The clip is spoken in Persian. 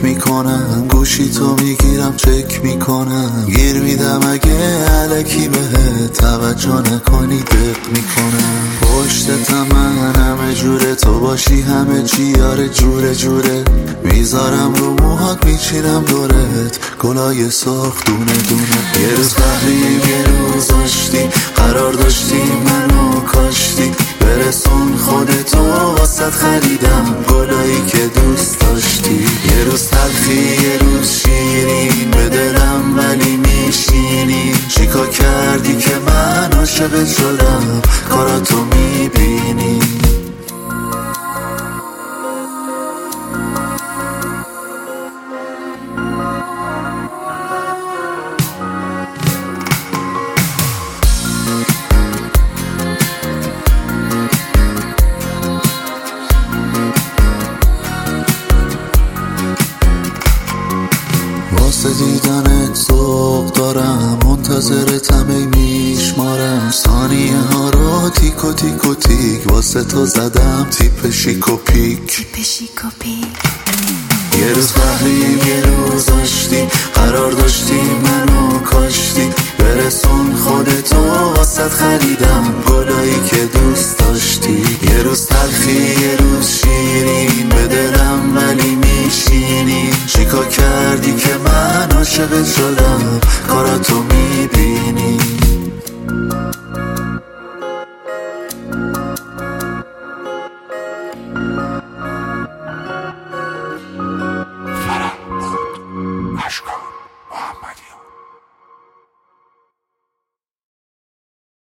میکنم، گوشی تو میگیرم چک میکنم، گیر میدم اگه علکی بهت توجه نکنی دق میکنم. پشتتم من همه جوره، تو باشی همه چی یاره جوره جوره. میذارم رو موهات میچینم دورت گلای سرخ دونه دونه. یه روز قهریم یه روز آشتی، قرار داشتی منو کاشتی. برسون خودتو واسط خریدم گلایی که دوست داشتی. یه روز تلخی یه روز شیرین، به دلم ولی میشینی. چیکار کردی که من عاشقت شدم کاراتو میبینی. واسه دیدنت ذوق دارم، منتظرتم ای میشمارم. ثانیه ها رو تیک و تیک و تیک واسه تو زدم تیپ شیک و پیک. یه روز قهریم یه روز آشتی، قرار داشتی منو کاشتی. برسون خودتو واسط خریدم گلایی که دوست داشتی. یه روز تلخی یه روز شیرین، به دلم ولی میشینی. چیکار کردی که من عاشقت شدم کاراتو میبینی. اشکان